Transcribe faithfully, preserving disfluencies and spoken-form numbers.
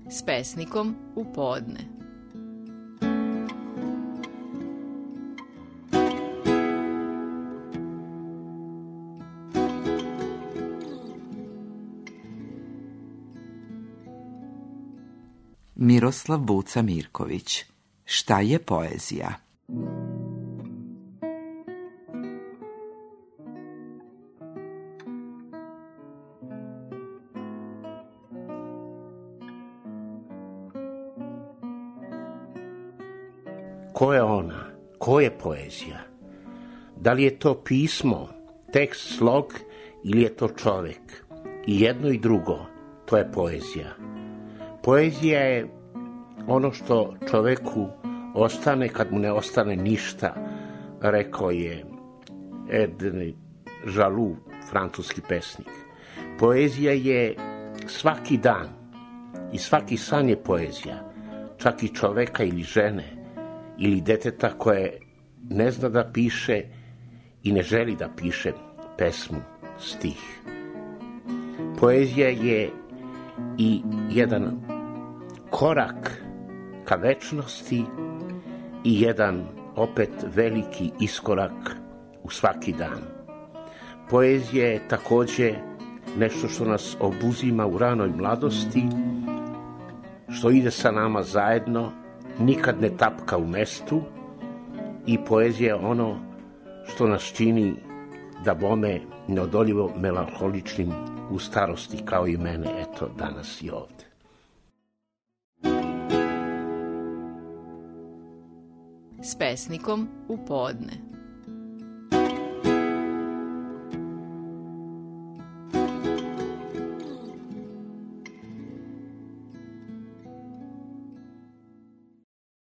S pesnikom u podne. Miroslav Buca Mirković. Šta je poezija? Ko je ona? Ko je poezija? Da li je to pismo, tekst, slog ili je to čovek? I jedno i drugo, to je poezija. Poezija je ono što čoveku ostane kad mu ne ostane ništa, rekao je Edne Žalu, francuski pesnik. Poezija je svaki dan i svaki san je poezija, čak i čoveka ili žene ili deteta koje ne zna da piše i ne želi da piše pesmu, stih. Poezija je i jedan korak ka večnosti i jedan opet veliki iskorak u svaki dan. Poezija je takođe nešto što nas obuzima u ranoj mladosti, što ide sa nama zajedno, nikad ne tapka u mestu, i poezija je ono što nas čini da bome neodoljivo melanholičnim u starosti, kao i mene, eto, danas i ovde. S pesnikom u podne.